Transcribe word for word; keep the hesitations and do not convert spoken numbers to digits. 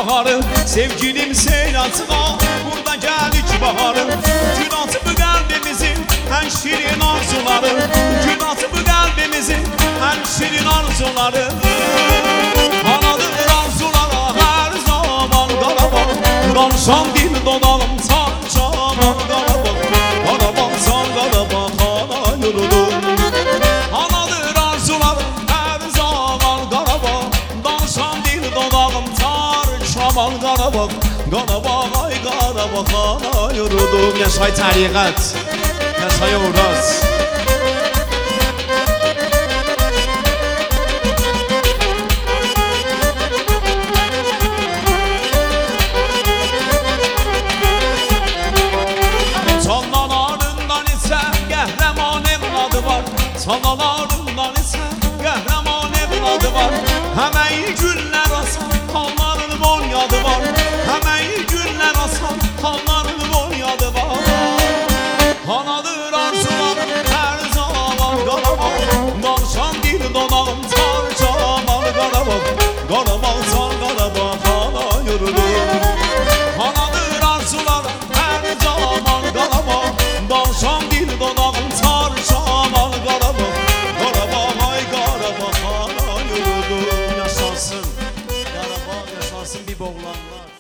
baharı, sevgilim seyratına, burada gelik baharı. Gün atı bu kalbimizin en şirin arzuları, gün atı bu kalbimizin en şirin arzuları. Anadır arzulara her zaman Qarabağ, danışan dil dodağım tar caman Qarabağ. Qarabağ can Qarabağ ana yurdu. Anadır arzular her zaman Qarabağ, danışan dil dodağım tar caman Qarabağ. Qarabağ ay Qarabağ ana yurdum. Yaşay təriqət, yaşay Uraz. Çalalarından ise qəhrəman evladı var. Həməy günlər asan halların bonyadı var. Həməy günlər asan halların bonyadı var. Anadır arzularım hər zaman Qarabağ, danışan dil dodağım tar caman Qarabağ. Qarabağ can Qarabağ ana yurdu. Anadır arzularım hər zaman Qarabağ, danışan dil dodağım tar caman Qarabağ. Qarabağ ay Qarabağ ana yurdum. Yaşansın Qarabağ, yaşansın bir boğlanlar.